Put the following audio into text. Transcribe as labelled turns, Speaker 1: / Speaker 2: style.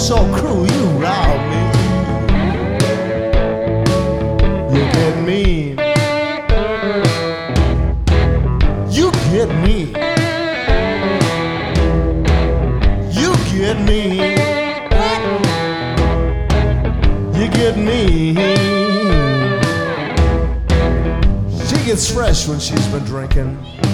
Speaker 1: so cruel, you rile me. You get mean. You get mean. You get mean. You get mean. She gets fresh when she's been drinking.